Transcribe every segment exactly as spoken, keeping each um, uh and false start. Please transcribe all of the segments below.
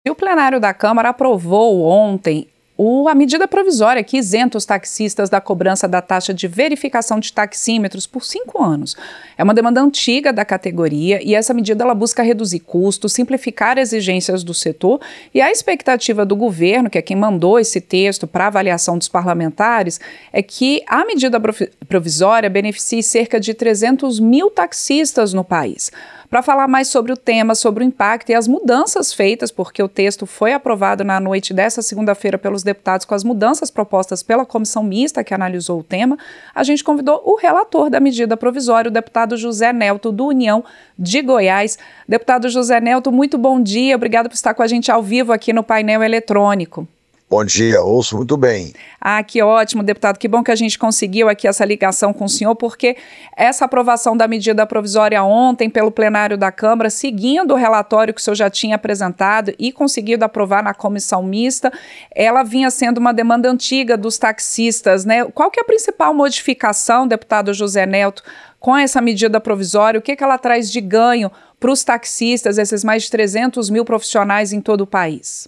E o plenário da Câmara aprovou ontem o, a medida provisória que isenta os taxistas da cobrança da taxa de verificação de taxímetros por cinco anos. É uma demanda antiga da categoria e essa medida ela busca reduzir custos, simplificar exigências do setor e a expectativa do governo, que é quem mandou esse texto para avaliação dos parlamentares, é que a medida provisória beneficie cerca de trezentos mil taxistas no país. Para falar mais sobre o tema, sobre o impacto e as mudanças feitas, porque o texto foi aprovado na noite dessa segunda-feira pelos deputados com as mudanças propostas pela comissão mista que analisou o tema, a gente convidou o relator da medida provisória, o deputado José Nelto, do União de Goiás. Deputado José Nelto, muito bom dia, obrigado por estar com a gente ao vivo aqui no painel eletrônico. Bom dia, ouço muito bem. Ah, que ótimo, deputado, que bom que a gente conseguiu aqui essa ligação com o senhor, porque essa aprovação da medida provisória ontem pelo plenário da Câmara, seguindo o relatório que o senhor já tinha apresentado e conseguido aprovar na comissão mista, ela vinha sendo uma demanda antiga dos taxistas, né? Qual que é a principal modificação, deputado José Nelto, com essa medida provisória? O que, que ela traz de ganho para os taxistas, esses mais de trezentos mil profissionais em todo o país?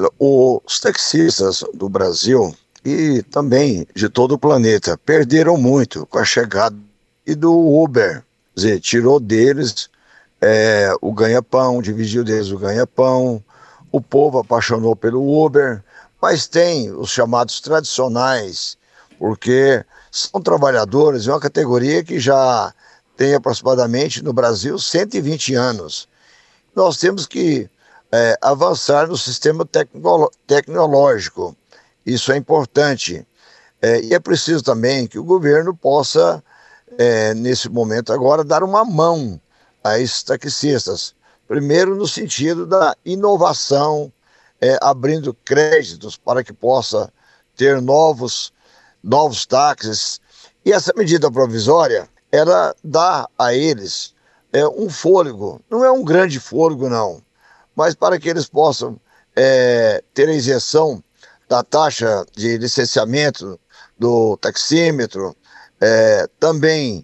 Os taxistas do Brasil e também de todo o planeta perderam muito com a chegada do Uber. Quer dizer, tirou deles é, o ganha-pão, dividiu deles o ganha-pão, o povo apaixonou pelo Uber, mas tem os chamados tradicionais, porque são trabalhadores de uma categoria que já tem aproximadamente no Brasil cento e vinte anos. Nós temos que É, avançar no sistema tecnolo- tecnológico. Isso é importante. É, e é preciso também que o governo possa, é, nesse momento agora, dar uma mão a esses taxistas. Primeiro, no sentido da inovação, é, abrindo créditos para que possa ter novos, novos táxis. E essa medida provisória, ela dá a eles é, um fôlego. Não é um grande fôlego, não, mas para que eles possam é, ter a isenção da taxa de licenciamento do taxímetro, é, também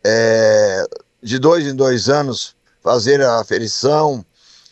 é, de dois em dois anos fazer a aferição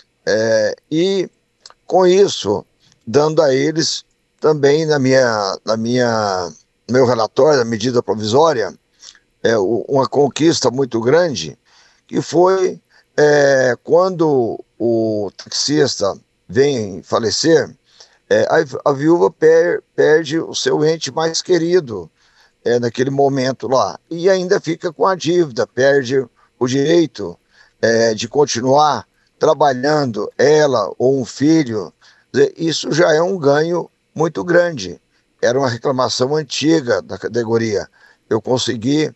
é, e, com isso, dando a eles também, na minha, na minha, no meu relatório, da medida provisória, é, uma conquista muito grande, que foi é, quando o taxista vem falecer, é, a, a viúva per, perde o seu ente mais querido é, naquele momento lá, e ainda fica com a dívida, perde o direito é, de continuar trabalhando, ela ou um filho. Isso já é um ganho muito grande. Era uma reclamação antiga da categoria. Eu consegui,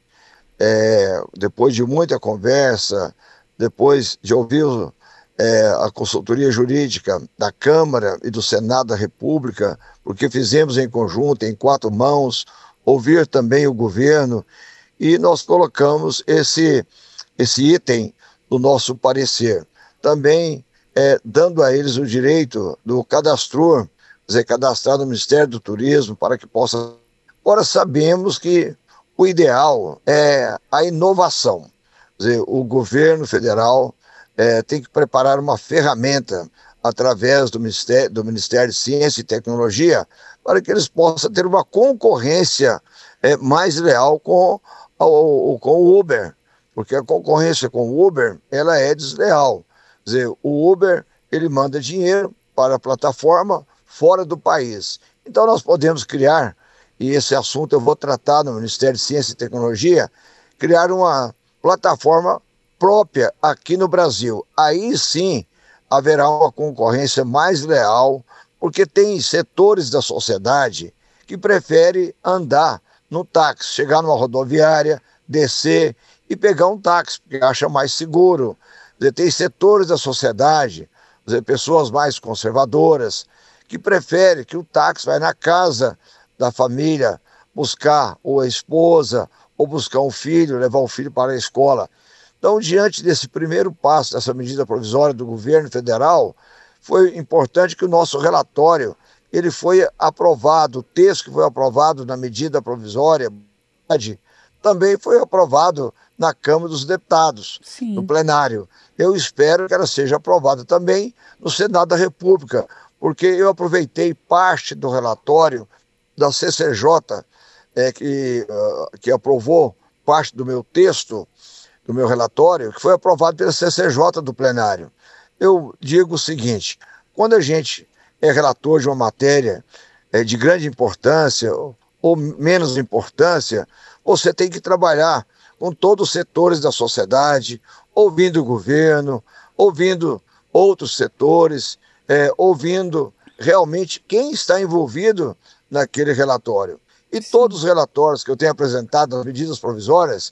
é, depois de muita conversa, depois de ouvir é, a consultoria jurídica da Câmara e do Senado da República, porque fizemos em conjunto, em quatro mãos, ouvir também o governo, e nós colocamos esse, esse item no nosso parecer. Também é, dando a eles o direito do cadastro, quer dizer, cadastrar no Ministério do Turismo para que possa... Agora sabemos que o ideal é a inovação. Quer dizer, o governo federal é, tem que preparar uma ferramenta através do Ministério, do Ministério de Ciência e Tecnologia para que eles possam ter uma concorrência é, mais leal com, ao, com o Uber, porque a concorrência com o Uber ela é desleal. Quer dizer, o Uber ele manda dinheiro para a plataforma fora do país. Então nós podemos criar, e esse assunto eu vou tratar no Ministério de Ciência e Tecnologia, criar uma plataforma própria aqui no Brasil. Aí sim haverá uma concorrência mais leal, porque tem setores da sociedade que preferem andar no táxi, chegar numa rodoviária, descer e pegar um táxi, porque acha mais seguro. Tem setores da sociedade, pessoas mais conservadoras, que preferem que o táxi vai na casa da família buscar ou a esposa, ou buscar um filho, levar o filho para a escola. Então, diante desse primeiro passo, dessa medida provisória do governo federal, foi importante que o nosso relatório ele foi aprovado, o texto que foi aprovado na medida provisória também foi aprovado na Câmara dos Deputados, Sim. no plenário. Eu espero que ela seja aprovada também no Senado da República, porque eu aproveitei parte do relatório da C C J, é, que, uh, que aprovou parte do meu texto, do meu relatório, que foi aprovado pela C C J do plenário. Eu digo o seguinte: quando a gente é relator de uma matéria é, de grande importância ou, ou menos importância, você tem que trabalhar com todos os setores da sociedade, ouvindo o governo, ouvindo outros setores, é, ouvindo realmente quem está envolvido naquele relatório. E Sim. Todos os relatórios que eu tenho apresentado, as medidas provisórias,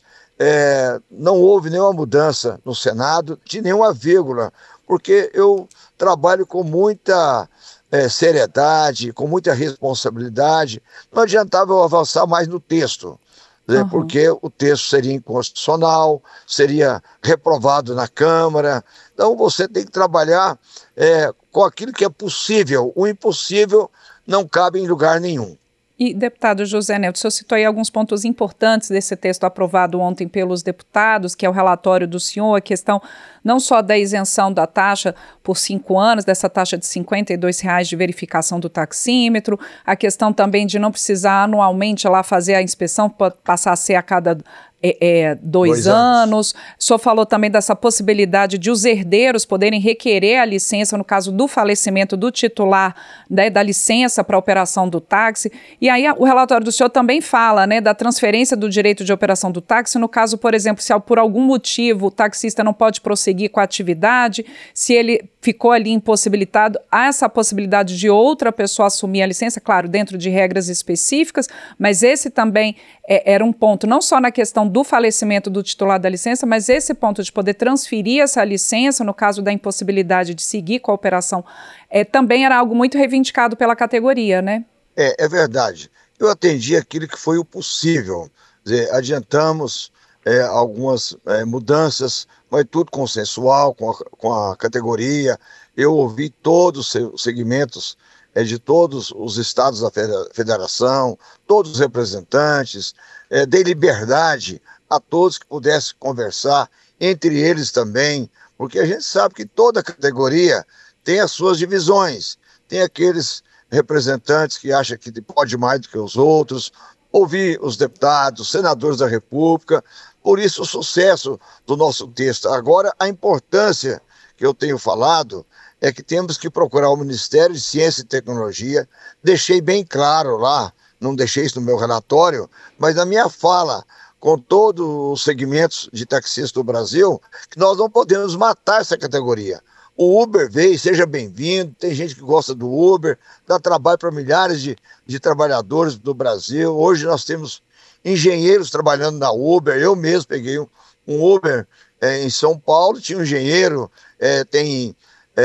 é, não houve nenhuma mudança no Senado, de nenhuma vírgula, porque eu trabalho com muita é, seriedade, com muita responsabilidade. Não adiantava eu avançar mais no texto, né, uhum. porque o texto seria inconstitucional, seria reprovado na Câmara. Então você tem que trabalhar é, com aquilo que é possível. O impossível não cabe em lugar nenhum. E, deputado José Nelto, o senhor citou aí alguns pontos importantes desse texto aprovado ontem pelos deputados, que é o relatório do senhor, a questão não só da isenção da taxa por cinco anos, dessa taxa de cinquenta e dois reais de verificação do taxímetro, a questão também de não precisar anualmente lá fazer a inspeção, pode passar a ser a cada É, é, dois, dois anos. anos. O senhor falou também dessa possibilidade de os herdeiros poderem requerer a licença no caso do falecimento do titular, né, da licença para a operação do táxi. E aí a, o relatório do senhor também fala, né, da transferência do direito de operação do táxi no caso, por exemplo, se por algum motivo o taxista não pode prosseguir com a atividade, se ele ficou ali impossibilitado, há essa possibilidade de outra pessoa assumir a licença, claro, dentro de regras específicas, mas esse também é, era um ponto, não só na questão do falecimento do titular da licença, mas esse ponto de poder transferir essa licença, no caso da impossibilidade de seguir com a operação, é, também era algo muito reivindicado pela categoria, né? É, é verdade. Eu atendi aquilo que foi o possível. Quer dizer, adiantamos é, algumas é, mudanças, mas tudo consensual com a, com a categoria. Eu ouvi todos os segmentos é, de todos os estados da federação, todos os representantes, é, dei liberdade a todos que pudessem conversar, entre eles também, porque a gente sabe que toda categoria tem as suas divisões, tem aqueles representantes que acham que pode mais do que os outros, ouvir os deputados, senadores da República, por isso o sucesso do nosso texto. Agora, a importância que eu tenho falado é que temos que procurar o Ministério de Ciência e Tecnologia, deixei bem claro lá, não deixei isso no meu relatório, mas na minha fala, com todos os segmentos de taxistas do Brasil, que nós não podemos matar essa categoria. O Uber veio, seja bem-vindo, tem gente que gosta do Uber, dá trabalho para milhares de, de trabalhadores do Brasil. Hoje nós temos engenheiros trabalhando na Uber, eu mesmo peguei um, um Uber é, em São Paulo, tinha um engenheiro, é, tem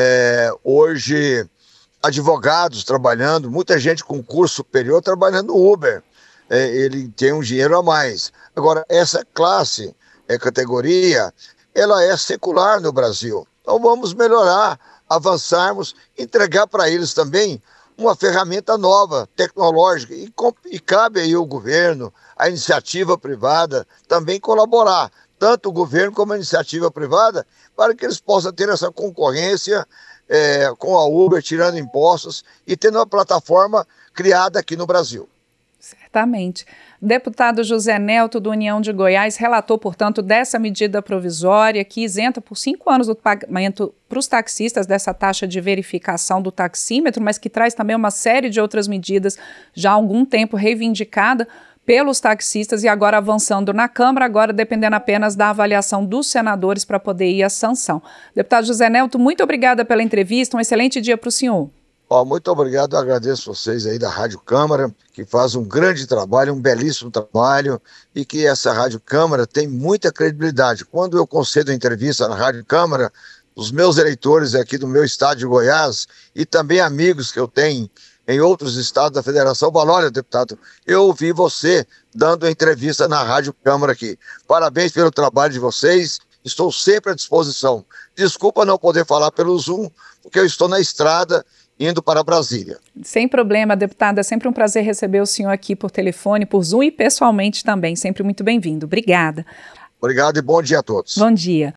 é, hoje advogados trabalhando, muita gente com curso superior trabalhando no Uber. É, ele tem um dinheiro a mais. Agora, essa classe, é, categoria, ela é secular no Brasil. Então vamos melhorar, avançarmos, entregar para eles também uma ferramenta nova, tecnológica, e, e cabe aí o governo, a iniciativa privada, também colaborar, tanto o governo como a iniciativa privada, para que eles possam ter essa concorrência é, com a Uber, tirando impostos e tendo uma plataforma criada aqui no Brasil. Certamente. Deputado José Nelto, do União de Goiás, relatou, portanto, dessa medida provisória que isenta por cinco anos o pagamento para os taxistas dessa taxa de verificação do taxímetro, mas que traz também uma série de outras medidas já há algum tempo reivindicada pelos taxistas e agora avançando na Câmara, agora dependendo apenas da avaliação dos senadores para poder ir à sanção. Deputado José Nelto, muito obrigada pela entrevista, um excelente dia para o senhor. Oh, muito obrigado, eu agradeço vocês aí da Rádio Câmara, que faz um grande trabalho, um belíssimo trabalho, e que essa Rádio Câmara tem muita credibilidade. Quando eu concedo entrevista na Rádio Câmara, os meus eleitores aqui do meu estado de Goiás e também amigos que eu tenho em outros estados da federação falam: olha, deputado, eu ouvi você dando entrevista na Rádio Câmara aqui. Parabéns pelo trabalho de vocês, estou sempre à disposição. Desculpa não poder falar pelo Zoom, porque eu estou na estrada indo para Brasília. Sem problema, deputada, é sempre um prazer receber o senhor aqui por telefone, por Zoom e pessoalmente também, sempre muito bem-vindo. Obrigada. Obrigado e bom dia a todos. Bom dia.